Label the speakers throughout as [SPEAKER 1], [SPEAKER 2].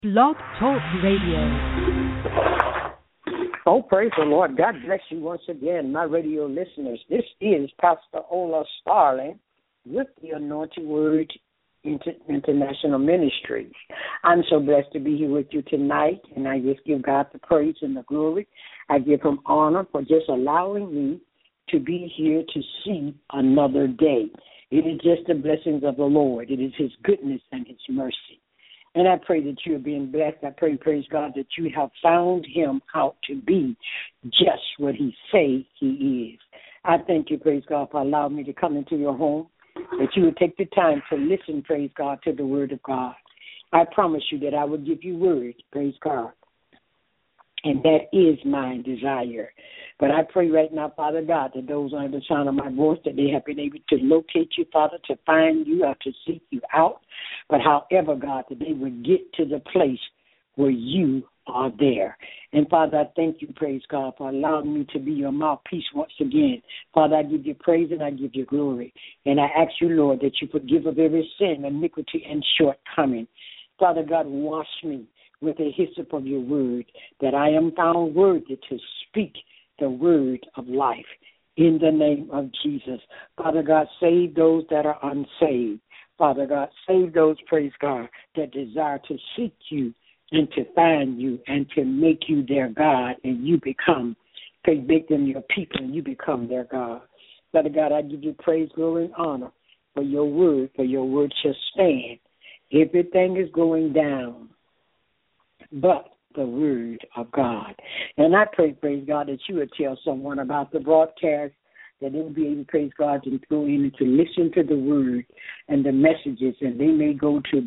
[SPEAKER 1] Blog Talk Radio.
[SPEAKER 2] Oh, praise the Lord. God bless you once again, my radio listeners. This is Pastor Ola Starling with the Anointed Word International Ministries. I'm so blessed to be here with you tonight, and I just give God the praise and the glory. I give him honor for just allowing me to be here to see another day. It is just the blessings of the Lord. It is his goodness and his mercy. And I pray that you are being blessed. I pray, praise God, that you have found him out to be just what he say he is. I thank you, praise God, for allowing me to come into your home, that you would take the time to listen, praise God, to the word of God. I promise you that I will give you word, praise God. And that is my desire. But I pray right now, Father God, that those under the sound of my voice, that they have been able to locate you, Father, to find you or to seek you out. But however, God, that they would get to the place where you are there. And Father, I thank you, praise God, for allowing me to be your mouthpiece once again. Father, I give you praise and I give you glory. And I ask you, Lord, that you forgive of every sin, iniquity, and shortcoming. Father God, wash me with the hyssop of your word, that I am found worthy to speak the word of life in the name of Jesus. Father God, save those that are unsaved. Father God, save those, praise God, that desire to seek you and to find you and to make you their God, and you make them your people, and you become their God. Father God, I give you praise, glory, and honor for your word shall stand. Everything is going down but the word of God. And I pray, praise God, that you would tell someone about the broadcast, that they will be able, praise God, to go in and to listen to the word and the messages, and they may go to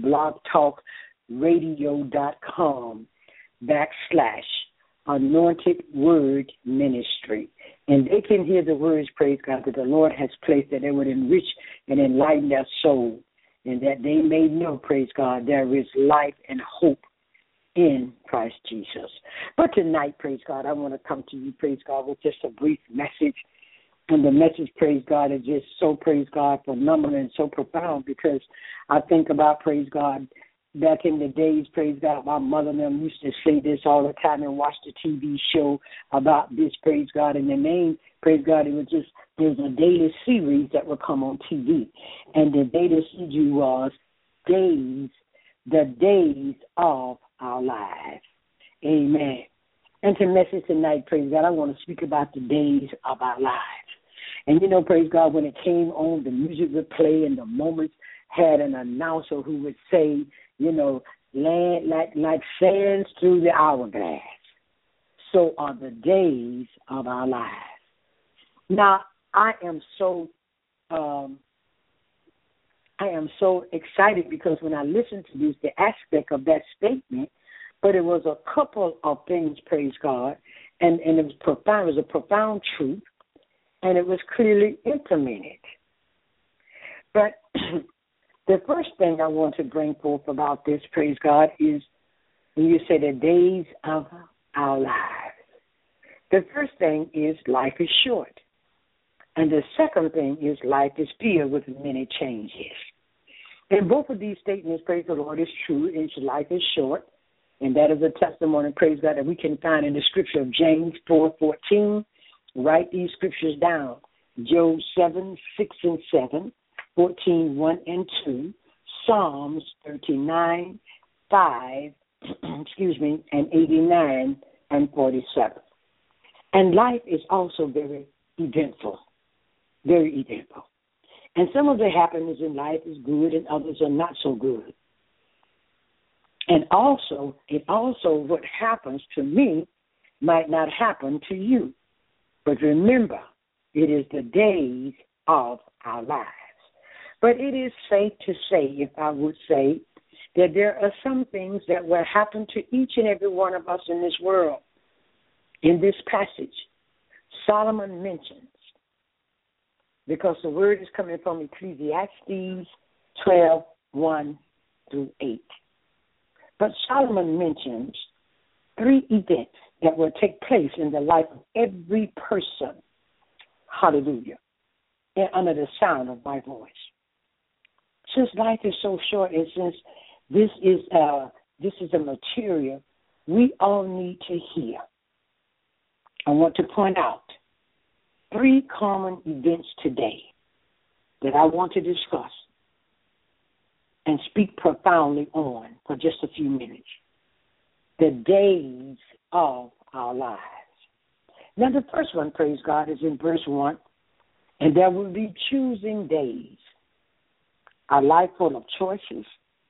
[SPEAKER 2] blogtalkradio.com/Anointed Word Ministry. And they can hear the words, praise God, that the Lord has placed, that they would enrich and enlighten their soul, and that they may know, praise God, there is life and hope in Christ Jesus. But tonight, praise God, I want to come to you, praise God, with just a brief message. And the message, praise God, is just so, praise God, phenomenal and so profound, because I think about, praise God, back in the days, praise God, my mother and them used to say this all the time and watch the TV show about this, praise God, and the name, praise God, it was just, there's a daily series that would come on TV. And the daily series was the days of our lives. Amen. And to message tonight, praise God, I want to speak about the days of our lives. And you know, praise God, when it came on, the music would play and the moments had an announcer who would say, you know, land like sands through the hourglass, so are the days of our lives. Now, I am so excited, because when I listened to this, the aspect of that statement, but it was a couple of things, praise God, and it was profound. It was a profound truth, and it was clearly implemented. But the first thing I want to bring forth about this, praise God, is when you say the days of our lives. The first thing is life is short. And the second thing is life is filled with many changes. And both of these statements, praise the Lord, is true. Life is short. And that is a testimony, praise God, that we can find in the scripture of James 4:14. Write these scriptures down. Job 7:6-7, 14:1 and 2, Psalms 39:5, and 89 and 47. And life is also very eventful. Very eventful. And some of the happenings in life is good and others are not so good. And also, what happens to me might not happen to you. But remember, it is the days of our lives. But it is safe to say, if I would say, that there are some things that will happen to each and every one of us in this world. In this passage, Solomon mentions, because the word is coming from Ecclesiastes 12:1-8. But Solomon mentions 3 events that will take place in the life of every person, hallelujah, and under the sound of my voice. Since life is so short, and since this is this is a material we all need to hear. I want to point out 3 common events today that I want to discuss and speak profoundly on for just a few minutes. The days of our lives. Now, the first one, praise God, is in verse 1. And there will be choosing days. A life full of choices.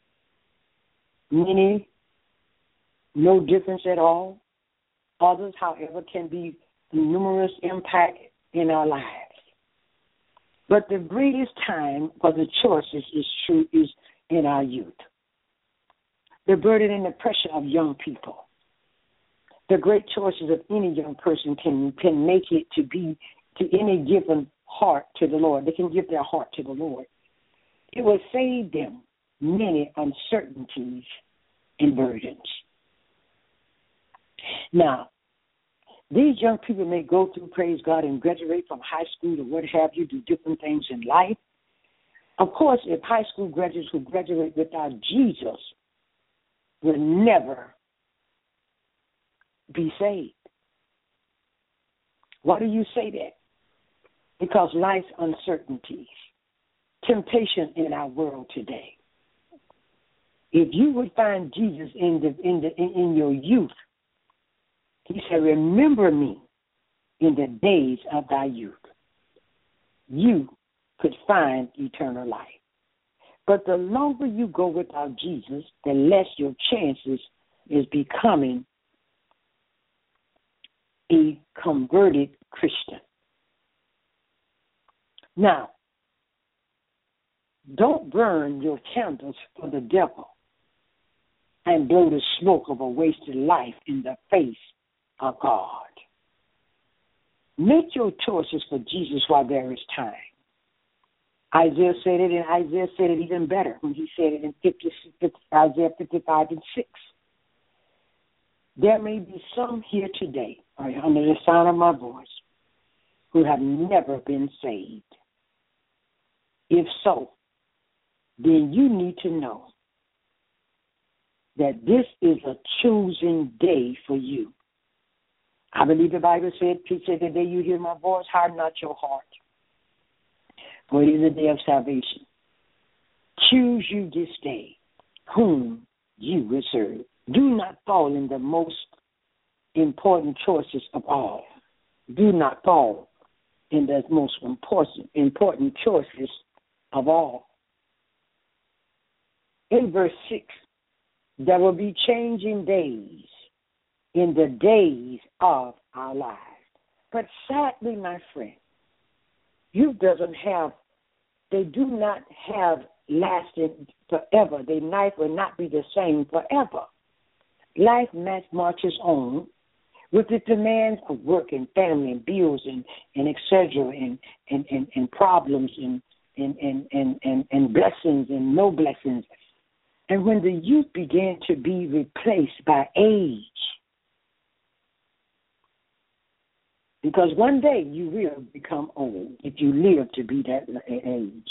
[SPEAKER 2] Many, no difference at all. Others, however, can be numerous impact in our lives. But the greatest time for the choices is in our youth. The burden and the pressure of young people. The great choices of any young person can make it to be to any given heart to the Lord. They can give their heart to the Lord. It will save them many uncertainties and burdens. Now, these young people may go through, praise God, and graduate from high school or what have you, do different things in life. Of course, if high school graduates who graduate without Jesus will never be saved. Why do you say that? Because life's uncertainties, temptation in our world today. If you would find Jesus in your youth, he said, remember me in the days of thy youth. You could find eternal life. But the longer you go without Jesus, the less your chances is becoming a converted Christian. Now, don't burn your candles for the devil and blow the smoke of a wasted life in the face of God. Make your choices for Jesus while there is time. Isaiah said it, and Isaiah said it even better when he said it in Isaiah 55 and 6. There may be some here today, or under the sound of my voice, who have never been saved. If so, then you need to know that this is a choosing day for you. I believe the Bible said, "He said, the day you hear my voice, harden not your heart. For it is a day of salvation. Choose you this day whom you will serve." Do not fall in the most important choices of all. Do not fall in the most important choices of all. In verse 6, there will be changing days in the days of our lives. But sadly, my friend, youth they do not have lasted forever. Their life will not be the same forever. Life marches on with the demands of work and family and bills and et cetera and problems and blessings and no blessings. And when the youth began to be replaced by age, because one day you will become old if you live to be that age.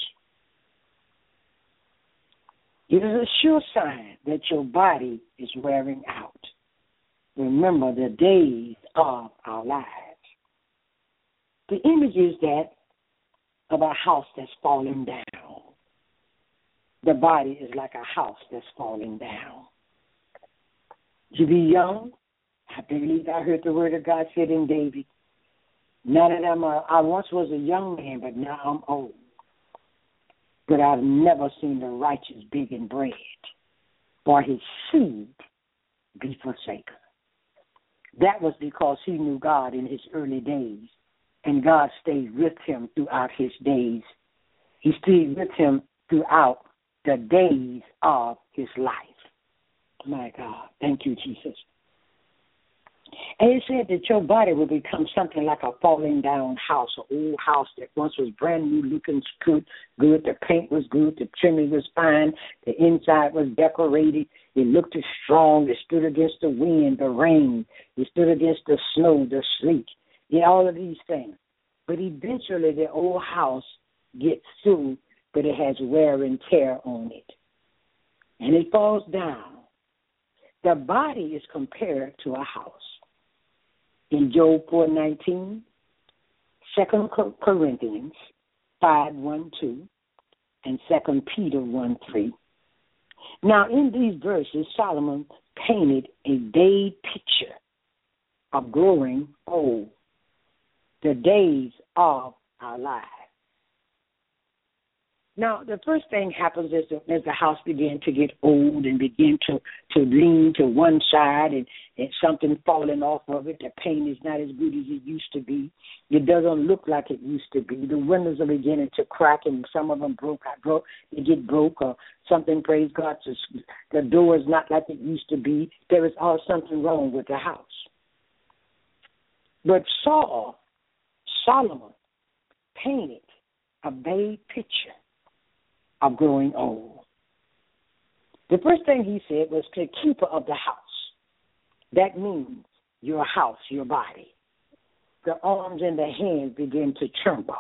[SPEAKER 2] It is a sure sign that your body is wearing out. Remember the days of our lives. The image is that of a house that's falling down. The body is like a house that's falling down. To be young, I believe I heard the word of God said in David, now that I once was a young man, but now I'm old. But I've never seen the righteous begging bread, or his seed be forsaken. That was because he knew God in his early days, and God stayed with him throughout his days. He stayed with him throughout the days of his life. My God, thank you, Jesus. And it said that your body will become something like a falling down house, an old house that once was brand new, looking good. The paint was good, the trimming was fine, the inside was decorated. It looked strong. It stood against the wind, the rain. It stood against the snow, the sleet, all of these things. But eventually the old house gets through, but it has wear and tear on it. And it falls down. The body is compared to a house. In Job 4:19, 2 Corinthians 5:1-2, and 2 Peter 1:3. Now, in these verses, Solomon painted a day picture of growing old, the days of our lives. Now, the first thing happens is as the house begins to get old and begin to lean to one side and something falling off of it. The paint is not as good as it used to be. It doesn't look like it used to be. The windows are beginning to crack, and some of them they get broke or something, praise God. The door is not like it used to be. There is all something wrong with the house. But Solomon painted a vague picture of growing old. The first thing he said was the keeper of the house. That means your house, your body. The arms and the hands begin to tremble.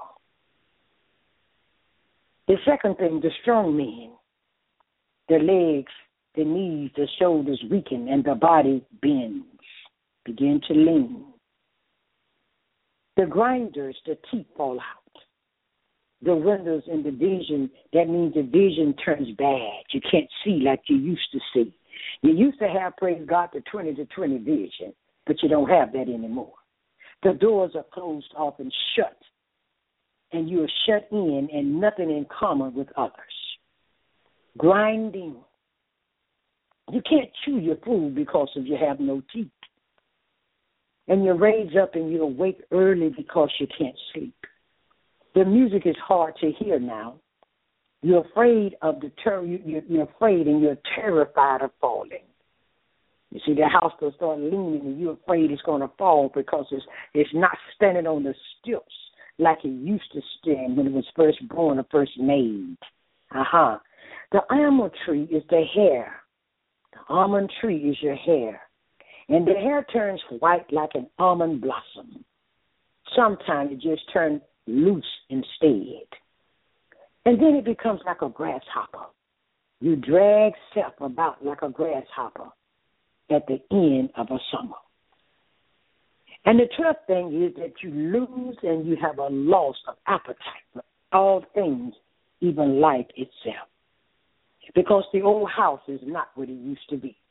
[SPEAKER 2] The second thing, the strong men. The legs, the knees, the shoulders weaken, and the body bends, begin to lean. The grinders, the teeth fall out. The windows and the vision, that means the vision turns bad. You can't see like you used to see. You used to have, praise God, the 20/20 vision, but you don't have that anymore. The doors are closed off and shut, and you are shut in and nothing in common with others. Grinding. You can't chew your food because you have no teeth. And you raise up and you awake early because you can't sleep. The music is hard to hear now. You're afraid of you're afraid and you're terrified of falling. You see, the house will start leaning and you're afraid it's going to fall because it's not standing on the stilts like it used to stand when it was first born or first made. The almond tree is the hair. The almond tree is your hair. And the hair turns white like an almond blossom. Sometimes it just turns loose instead. And then it becomes like a grasshopper. You drag self about like a grasshopper at the end of a summer. And the 12th thing is that you lose and you have a loss of appetite for all things, even life itself. Because the old house is not what it used to be.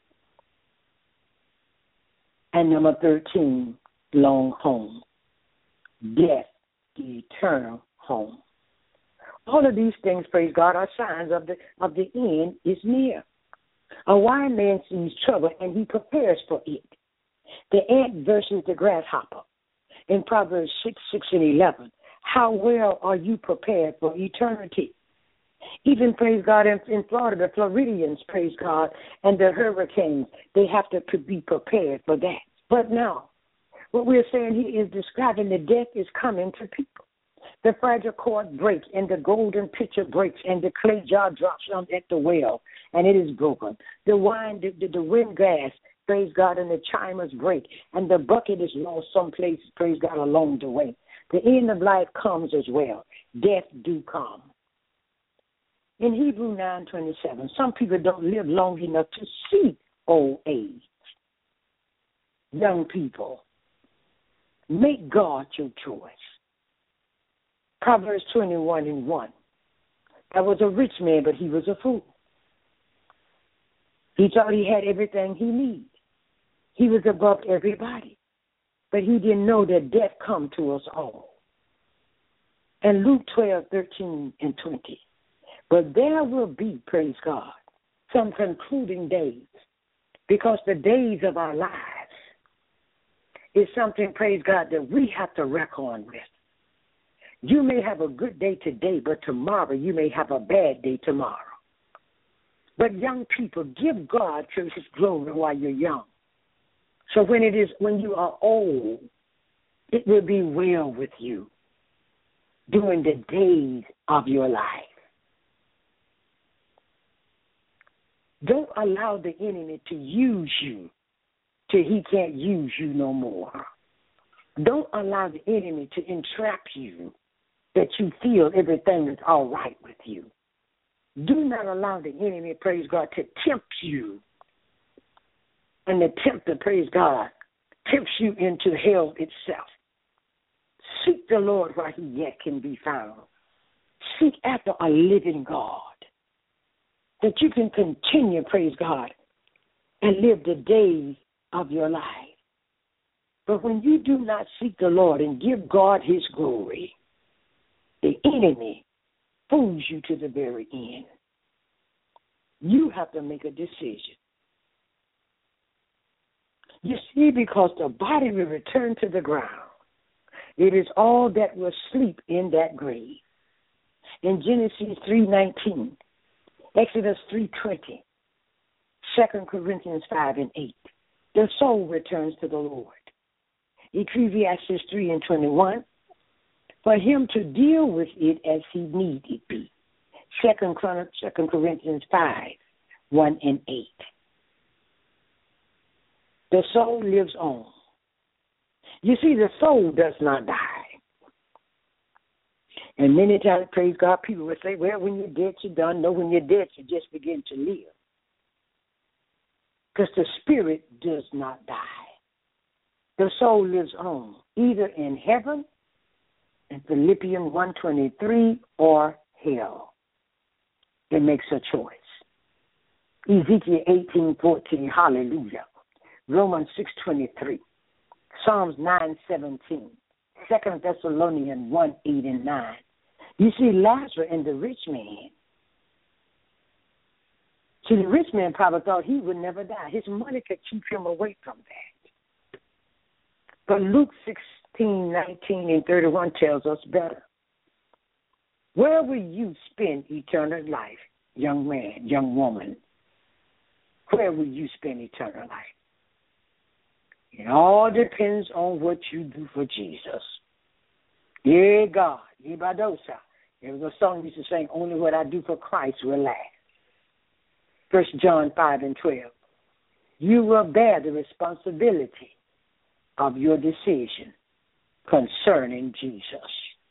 [SPEAKER 2] And number 13, long home. Death, the eternal home. All of these things, praise God, are signs of the end is near. A wise man sees trouble and he prepares for it. The ant versus the grasshopper. In Proverbs 6:6-11, how well are you prepared for eternity? Even, praise God, in Florida, the Floridians, praise God, and the hurricanes, they have to be prepared for that. But now, what we're saying here is describing the death is coming to people. The fragile cord breaks, and the golden pitcher breaks, and the clay jar drops on at the well, and it is broken. The wind glass, praise God, and the chimers break, and the bucket is lost someplace, praise God, along the way. The end of life comes as well. Death do come. In Hebrew 9:27, some people don't live long enough to see old age. Young people, make God your choice. Proverbs 21:1. There was a rich man, but he was a fool. He thought he had everything he needed. He was above everybody. But he didn't know that death come to us all. And Luke 12:13-20. But there will be, praise God, some concluding days, because the days of our lives is something, praise God, that we have to reckon with. You may have a good day today, but tomorrow you may have a bad day tomorrow. But young people, give God His glory while you're young. So when you are old, it will be well with you during the days of your life. Don't allow the enemy to use you till he can't use you no more. Don't allow the enemy to entrap you that you feel everything is all right with you. Do not allow the enemy, praise God, to tempt you And the tempter, praise God, tempts you into hell itself. Seek the Lord while he yet can be found. Seek after a living God, that you can continue, praise God, and live the days of your life. But when you do not seek the Lord and give God his glory, the enemy fools you to the very end. You have to make a decision. You see, because the body will return to the ground. It is all that will sleep in that grave. In Genesis 3:19, Exodus 3:20, 2 Corinthians 5:8, the soul returns to the Lord. Ecclesiastes 3:21, for him to deal with it as he need it be. 2 Corinthians 5:1-8. The soul lives on. You see, the soul does not die. And many times, praise God, people will say, well, when you're dead, you're done. No, when you're dead, you just begin to live. Because the spirit does not die. The soul lives on, either in heaven, in Philippians 1:23, or hell. It makes a choice. Ezekiel 18:14, hallelujah. Romans 6:23. Psalms 9:17, 2 Thessalonians 1:8-9. You see, Lazarus and the rich man. See, the rich man probably thought he would never die. His money could keep him away from that. But Luke 16:19-31 tells us better. Where will you spend eternal life, young man, young woman? Where will you spend eternal life? It all depends on what you do for Jesus. Yeah, God. Ibadosa. There was a song we used to sing, only what I do for Christ will last. 1 John 5:12. You will bear the responsibility of your decision concerning Jesus.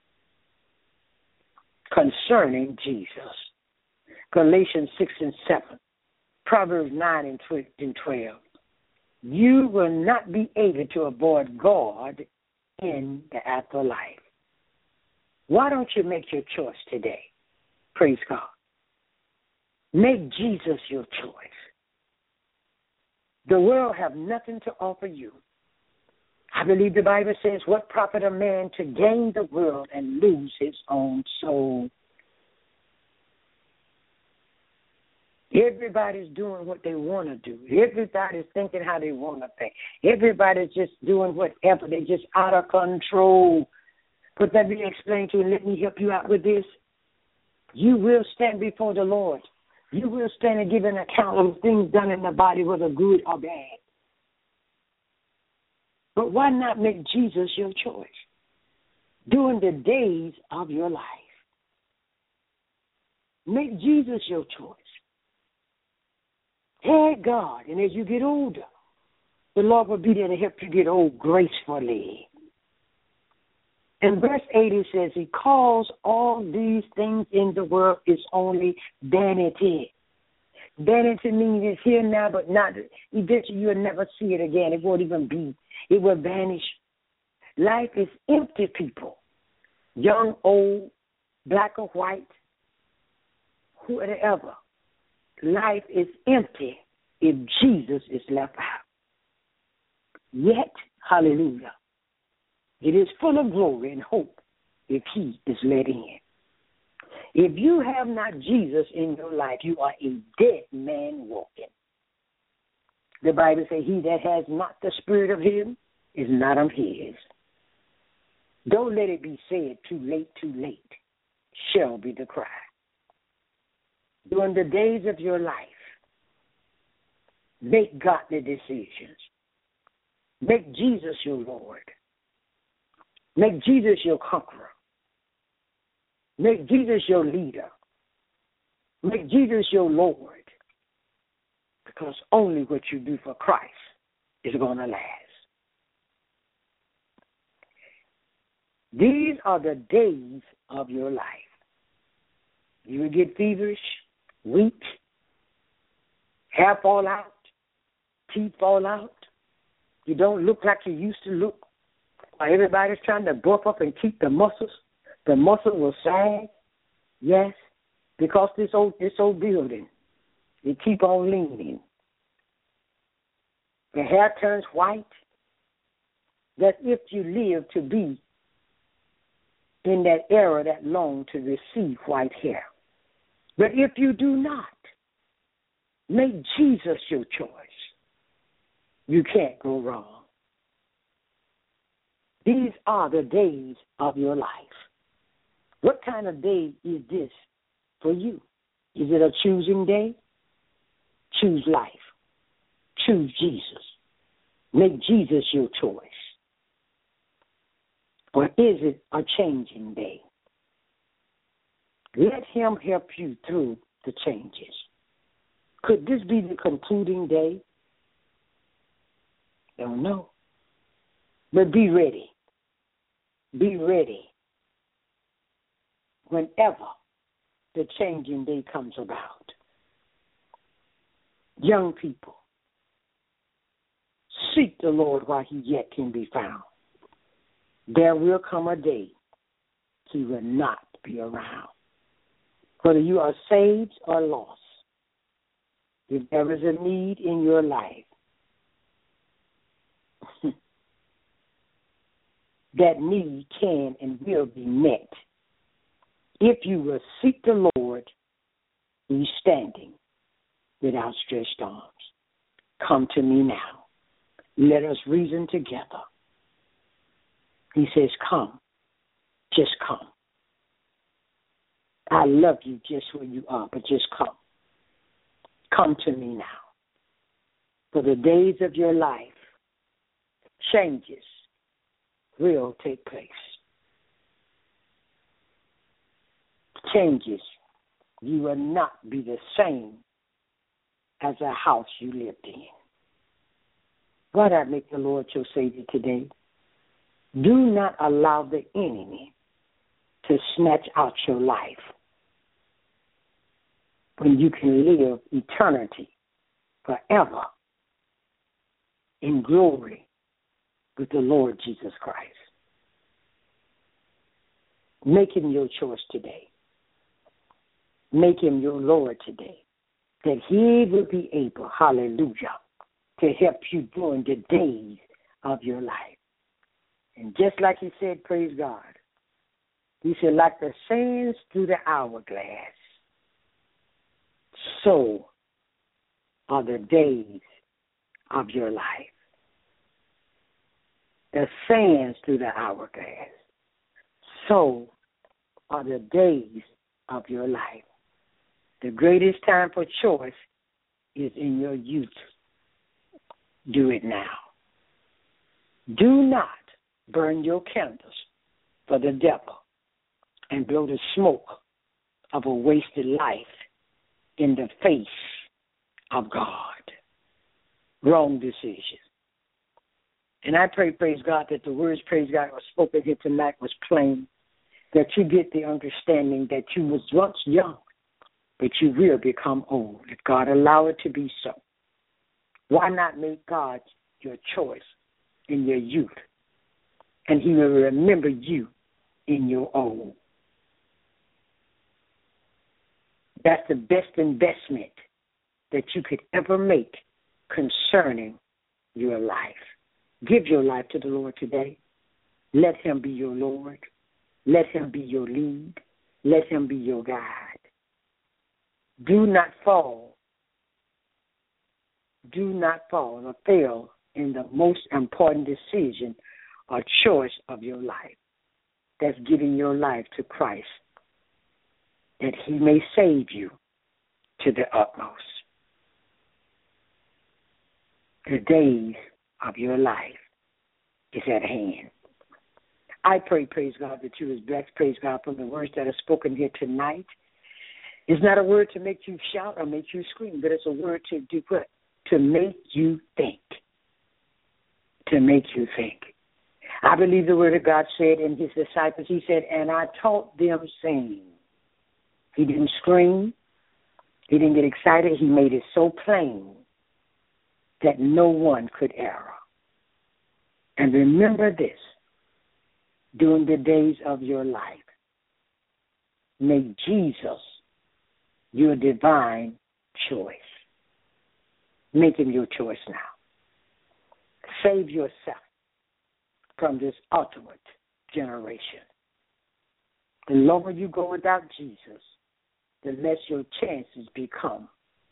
[SPEAKER 2] Concerning Jesus. Galatians 6:7. Proverbs 9:12. You will not be able to avoid God in the afterlife. Why don't you make your choice today? Praise God. Make Jesus your choice. The world have nothing to offer you. I believe the Bible says, what profit a man to gain the world and lose his own soul? Everybody's doing what they want to do. Everybody's thinking how they want to think. Everybody's just doing whatever. They're just out of control. But let me explain to you, let me help you out with this. You will stand before the Lord. You will stand and give an account of things done in the body, whether good or bad. But why not make Jesus your choice during the days of your life? Make Jesus your choice. Hey, God, and as you get older, the Lord will be there to help you get old gracefully. In verse 80 says, he calls all these things in the world is only vanity. Vanity means it's here now, but not, eventually you'll never see it again. It won't even be. It will vanish. Life is empty, people. Young, old, black or white, whatever. Life is empty if Jesus is left out. Yet, hallelujah, it is full of glory and hope if he is let in. If you have not Jesus in your life, you are a dead man walking. The Bible says, he that has not the spirit of him is not of his. Don't let it be said, too late, shall be the cry. During the days of your life, make godly decisions. Make Jesus your Lord. Make Jesus your conqueror. Make Jesus your leader. Make Jesus your Lord. Because only what you do for Christ is going to last. These are the days of your life. You will get feverish, weak, hair fall out, teeth fall out. You don't look like you used to look. While everybody's trying to buff up and keep the muscles will sag. Yes, because this old building, they keep on leaning. The hair turns white. That if you live to be in that era that long to receive white hair. But if you do not make Jesus your choice, you can't go wrong. These are the days of your life. What kind of day is this for you? Is it a choosing day? Choose life. Choose Jesus. Make Jesus your choice. Or is it a changing day? Let him help you through the changes. Could this be the concluding day? Don't know. But be ready. Be ready whenever the changing day comes about. Young people, seek the Lord while he yet can be found. There will come a day he will not be around. Whether you are saved or lost, if there is a need in your life, that need can and will be met. If you will seek the Lord, he's standing with outstretched arms. Come to me now. Let us reason together. He says, come. Just come. I love you just where you are, but just come. Come to me now. For the days of your life, changes will take place. Changes. You will not be the same as a house you lived in. Why did I make the Lord your Savior today? Do not allow the enemy to snatch out your life when you can live eternity forever in glory with the Lord Jesus Christ. Make him your choice today. Make him your Lord today. That he will be able, hallelujah, to help you during the days of your life. And just like he said, praise God, he said, like the sands through the hourglass, so are the days of your life. The sands through the hourglass, so are the days of your life. The greatest time for choice is in your youth. Do it now. Do not burn your candles for the devil and blow the smoke of a wasted life in the face of God. Wrong decision. And I pray, praise God, that the words, praise God, was spoken here tonight was plain, that you get the understanding that you was once young, but you will become old, if God allow it to be so. Why not make God your choice in your youth? And he will remember you in your old. That's the best investment that you could ever make concerning your life. Give your life to the Lord today. Let him be your Lord. Let him be your lead. Let him be your guide. Do not fall. Do not fall or fail in the most important decision or choice of your life. That's giving your life to Christ, that he may save you to the utmost. The days of your life is at hand. I pray, praise God, that you was blessed, praise God, from the words that are spoken here tonight. It's not a word to make you shout or make you scream, but it's a word to do what? To make you think. To make you think. I believe the word of God said in his disciples, he said, and I taught them saying. He didn't scream. He didn't get excited. He made it so plain that no one could err. And remember this, during the days of your life, make Jesus your divine choice. Make him your choice now. Save yourself from this ultimate generation. The longer you go without Jesus, the less your chances become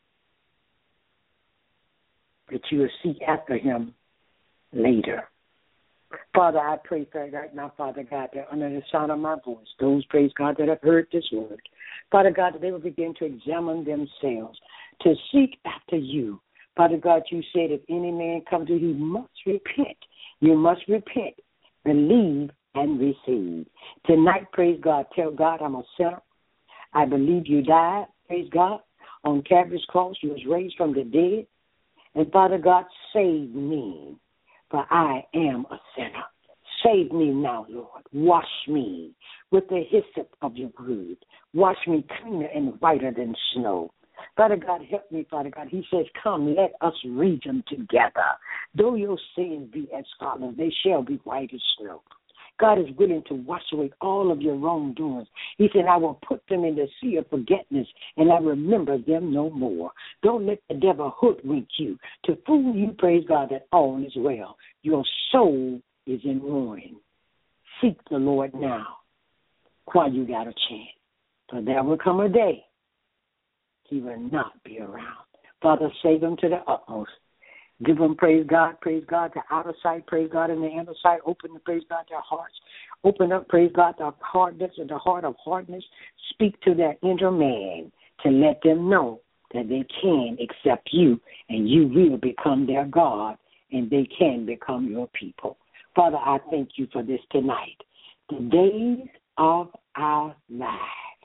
[SPEAKER 2] that you will seek after him later. Father, I pray for right now, Father God, that under the sound of my voice, those, praise God, that have heard this word, Father God, that they will begin to examine themselves, to seek after you. Father God, you said if any man come to you, he must repent. You must repent, believe, and receive. Tonight, praise God, tell God I'm a sinner. I believe you died, praise God, on Calvary's cross. You was raised from the dead. And Father God, save me, for I am a sinner. Save me now, Lord. Wash me with the hyssop of your word. Wash me cleaner and whiter than snow. Father God, help me, Father God. He says, come, let us read them together. Though your sins be as scarlet, they shall be white as snow. God is willing to wash away all of your wrongdoings. He said, I will put them in the sea of forgetfulness, and I remember them no more. Don't let the devil hoodwink you to fool you, praise God, that all is well. Your soul is in ruin. Seek the Lord now while you got a chance. For there will come a day he will not be around. Father, save him to the utmost. Give them, praise God, the outer sight, praise God, and the inner sight. Open, praise God, their hearts. Open up, praise God, the hardness and the heart of hardness. Speak to their inner man to let them know that they can accept you and you will become their God and they can become your people. Father, I thank you for this tonight. The days of our lives.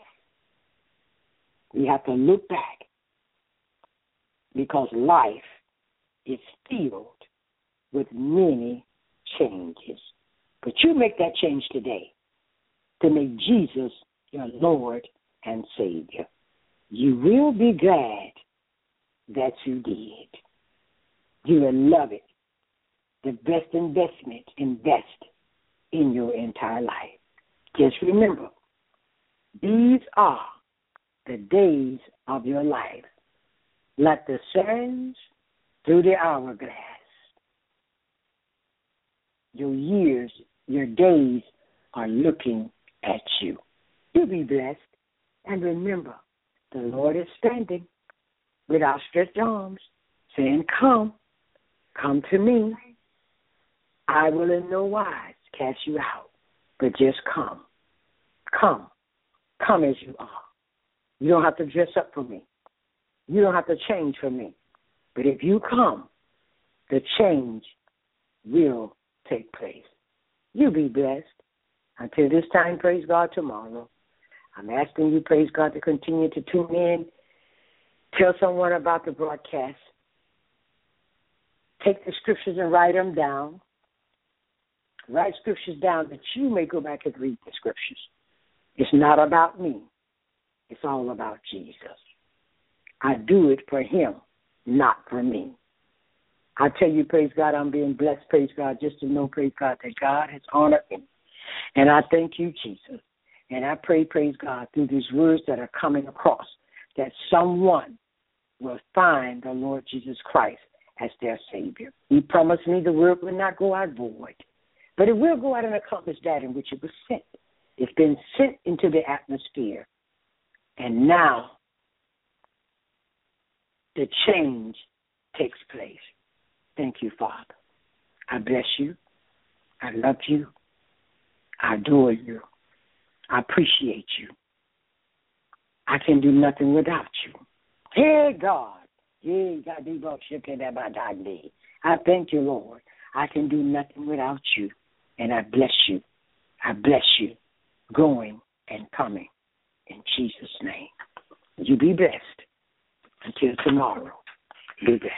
[SPEAKER 2] We have to look back because life is filled with many changes. But you make that change today to make Jesus your Lord and Savior. You will be glad that you did. You will love it. The best investment, invest in your entire life. Just remember, these are the days of your life, like the sands through the hourglass. Your years, your days are looking at you. You'll be blessed. And remember, the Lord is standing with outstretched arms, saying, come to me. I will in no wise cast you out, but just come. Come as you are. You don't have to dress up for me. You don't have to change for me. But if you come, the change will take place. You'll be blessed. Until this time, praise God, tomorrow, I'm asking you, praise God, to continue to tune in. Tell someone about the broadcast. Take the scriptures and write them down. Write scriptures down that you may go back and read the scriptures. It's not about me. It's all about Jesus. I do it for him, not for me. I tell you, praise God, I'm being blessed, praise God, just to know, praise God, that God has honored me. And I thank you, Jesus. And I pray, praise God, through these words that are coming across, that someone will find the Lord Jesus Christ as their Savior. He promised me the word will not go out void, but it will go out and accomplish that in which it was sent. It's been sent into the atmosphere. And now the change takes place. Thank you, Father. I bless you. I love you. I adore you. I appreciate you. I can do nothing without you. Hey, God. I thank you, Lord. I can do nothing without you. And I bless you. I bless you. Going and coming. In Jesus' name. You be blessed. Until tomorrow. Be blessed.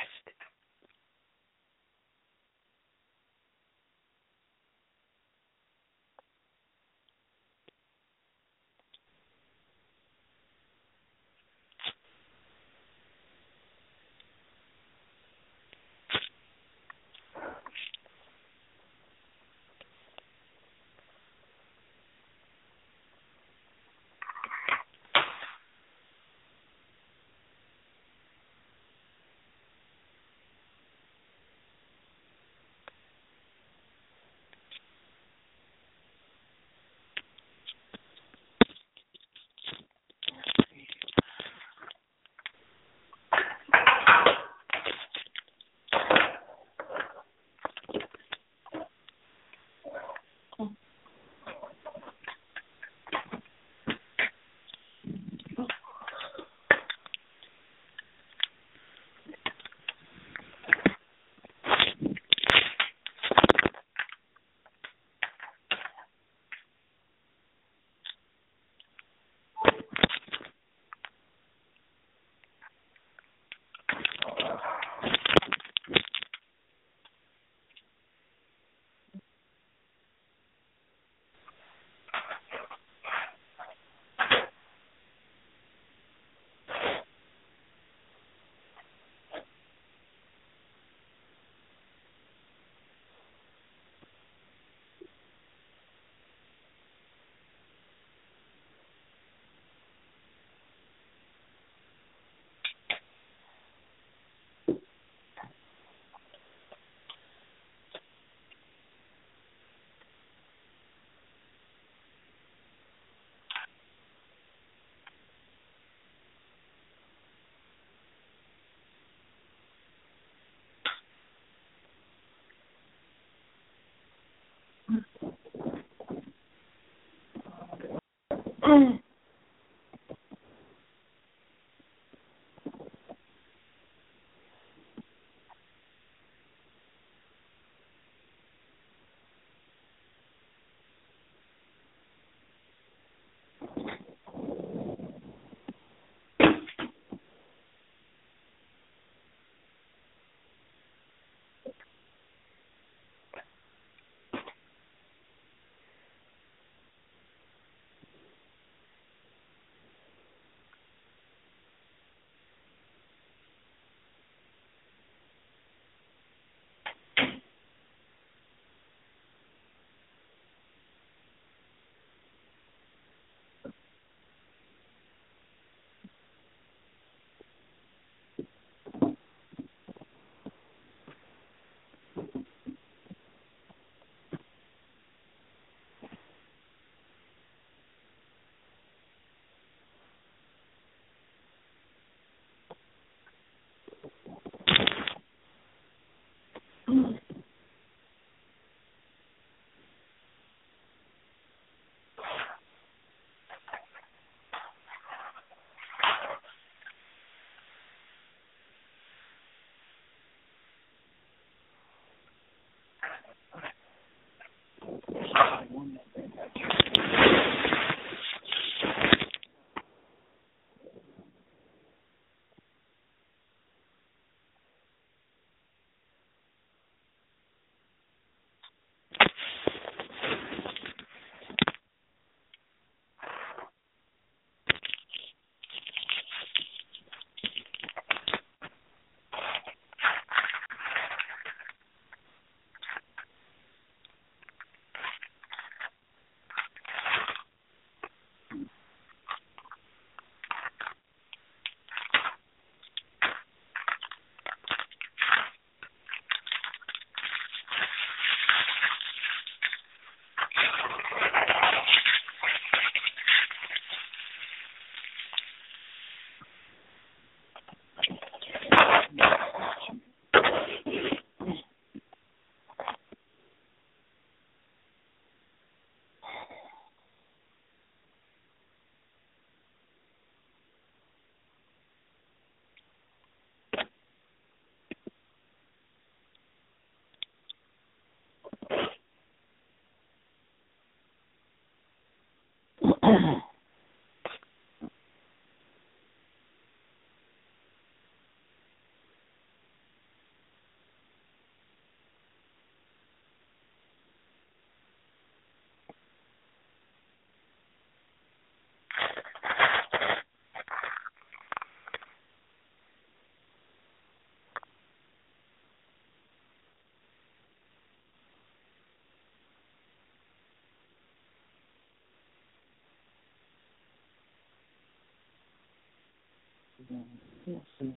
[SPEAKER 2] Yes.